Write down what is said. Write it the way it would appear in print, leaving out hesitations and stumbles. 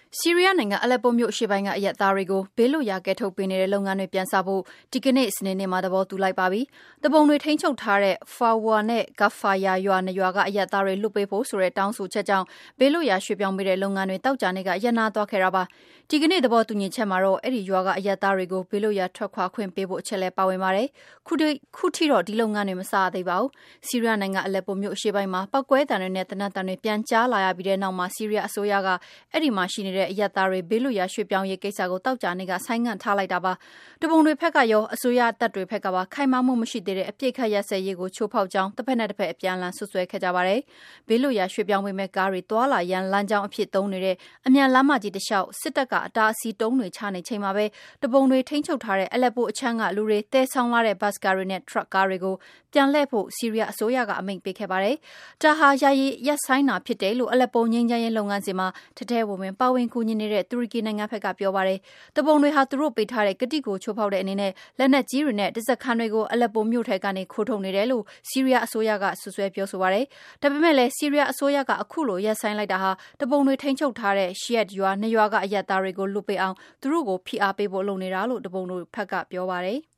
ဆီးရီးယားနိုင်ငံအလက်ပိုမြို့အရှေ့ပိုင်းကအရပ်သားတွေကိုဘေးလွတ်ရာကယ်ထုတ်ပေးနေတဲ့လုပ်ငန်းတွေပြန်စဖို့ဒီကနေ့စနေနေ့မှာသဘောတူလိုက်ပါပြီ။သူပုန်တွေထိန်းချုပ်ထားတဲ့ Farwa နဲ့ Gafaya ရွာနှစ်ရွာကအရပ်သားတွေလွတ်ပေးဖို့ဆိုတဲ့တောင်းဆိုချက်ကြောင့်ဘေးလွတ်ရာရွှေ့ပြောင်းပေးတဲ့လုပ်ငန်းတွေသောကြာနေ့ကရပ်နားသွားခဲ့တာပါ။ဒီကနေ့သဘောတူညီချက်မှာတော့အဲ့ဒီရွာကအရပ်သားတွေကိုဘေးလွတ်ရာထွက်ခွာခွင့်ပေးဖို့အချက်လည်းပါဝင်ပါတယ်။ခုထိတော့ဒီလုပ်ငန်းတွေမစရသေးပါဘူး။ဆီးရီးယားနိုင်ငံအလက်ပိုမြို့အရှေ့ပိုင်းမှာပောက်ကွဲတံတွေနဲ့သေနတ်တံတွေပြန်ကြားလာရပြီးတဲ့နောက်မှာဆီးရီးယားအစိုးရကအဲ့ဒီမှာရှိနေတဲ့အရပ်သားတွေဘေးလွတ်ရာရွှေ့ပြောင်းရေးကိစ္စကိုတောက်ကြနေကဆိုင်းငံ့ထားလိုက်တာပါ။တပုံတွေဖက်ကရောအစိုးရတပ်တွေဖက်ကပါခိုင်မာမှုမရှိသေးတဲ့အပြစ်ခတ်ရက်စဲရေးကိုချိုးဖောက်ကြောင်းတစ်ဖက်နဲ့တစ်ဖက်အပြန်အလှန်ဆွဆွဲခဲ့ကြပါတယ်။ဘေးလွတ်ရာရွှေ့ပြောင်းပေးမဲ့ကားတွေတွာလာရန်လမ်းကြောင်းအဖြစ်သုံးနေတဲ့အမြန်လမ်းမကြီးတစ်လျှောက်စစ်တပ်ကအတားအဆီးတုံးတွေချနေချိန်မှာပဲတပုံတွေထိန်းချုပ်ထားတဲ့အလက်ပိုအချမ်းကလူတွေတဲဆောင်လာတဲ့ဘတ်စ်ကားတွေနဲ့ထရပ်ကားတွေကိုပြန်လှည့်ဖို့ဆီးရီးယားအစိုးရကအမိန့်ပေးခဲ့ပါတယ်။ဒါဟာယာယီရပ်ဆိုင်းတာဖြစ်တယ်လို့အလက်ပိုငြိမ်းချမ်းရေးလုပ်ငန်းစဉ်မှာတထဲဝင်ပါဝင်ကူညီနေတဲ့တူရကီနိုင်ငံဖက်ကပြောပါတယ်။တပုံတွေဟာသူတို့ပေးထားတဲ့ကတိကိုချိုးဖောက်တဲ့အနေနဲ့လက်နက်ကြီးတွေနဲ့တစက်ခန်းတွေကိုအလက်ပိုမြို့ထဲကနေခိုးထုတ်နေတယ်လို့ဆီးရီးယားအစိုးရကဆွဆွဲပြောဆိုပါတယ်။ဒါပေမဲ့လည်းဆီးရီးယားအစိုးရကအခုလိုရပ်ဆိုင်းလိုက်တာဟာတပုံတွေထိန်းချုပ်ထားတဲ့ရှီယက်ရွာနှစ်ရွာကအရပ်သားတွေကိုလွတ်ပေးအောင်သူတို့ကိုဖိအားပေးဖို့လုပ်နေတာလို့တပုံတွေဖက်ကပြောပါတယ်။